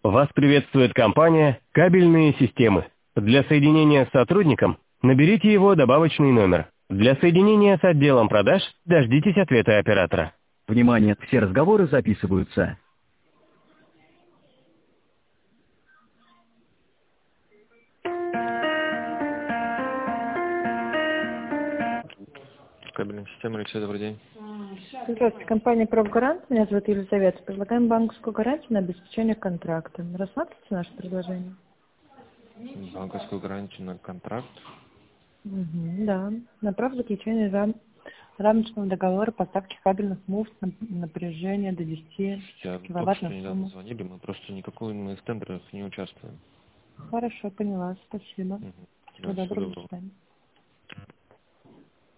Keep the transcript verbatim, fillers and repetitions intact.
Вас приветствует компания «Кабельные системы». Для соединения с сотрудником наберите его добавочный номер. Для соединения с отделом продаж дождитесь ответа оператора. Внимание, все разговоры записываются. Кабельная система, Алексей, добрый день. Здравствуйте, компания «Профгарант». Меня зовут Елизавета. Предлагаем банковскую гарантию на обеспечение контракта. Рассматривайте наше предложение? Банковскую гарантию на контракт. Угу, да. На право заключения рам... рамочного договора поставки кабельных муфт на напряжение до десяти Я только киловатт что на недавно сумму. звонили, мы просто никакой мы в тендерах не участвуем. Хорошо, поняла. Спасибо. Угу. Всего Да, всего доброго. До доброго. свидания.